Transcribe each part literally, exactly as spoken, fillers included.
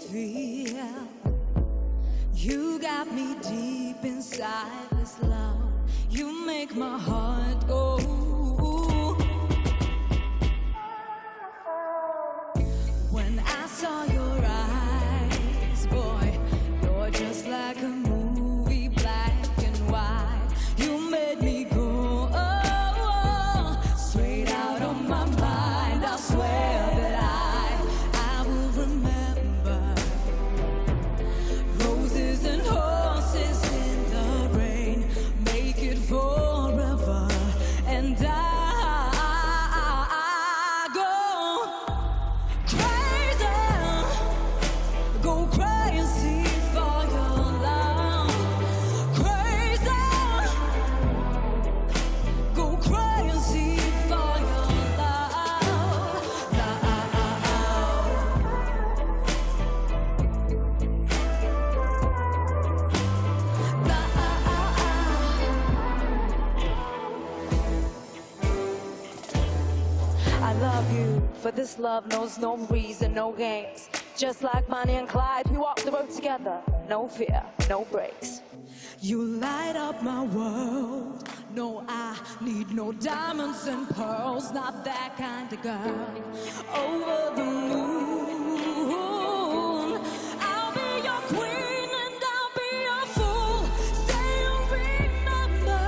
feel. You got me deep inside this love. You make my heart go. When I saw your eyes, boy, you're just like a movie, black and white. You made me go oh, oh, straight out of my mind. I swear that I, I will remember roses and horses in the rain. Make it forever, and I, I, I go crazy, go crazy for your love, crazy, go crazy for your love, love. I love you, for this love knows no reason, no games. Just like Bonnie and Clyde, we walk the road together. No fear, no breaks. You light up my world. No, I need no diamonds and pearls. Not that kind of girl. Over the moon, I'll be your queen and I'll be your fool. Say you'll remember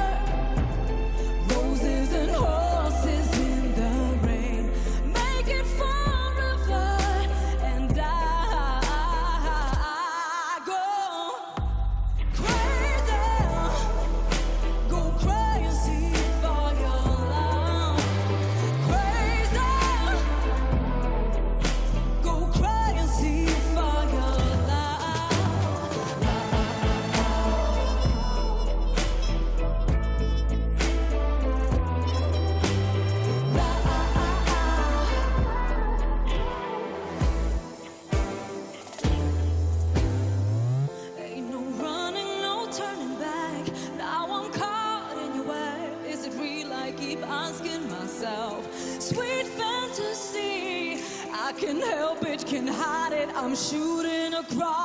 roses and horses in the rain. Make it forever, and I, I go crazy, go crazy for your love, crazy, go crazy for your love. Ain't no running, no turning back. Now I'm caught in your web. Is it real? I keep asking myself. Sweet fantasy, I can help it, can hide it. I'm shooting across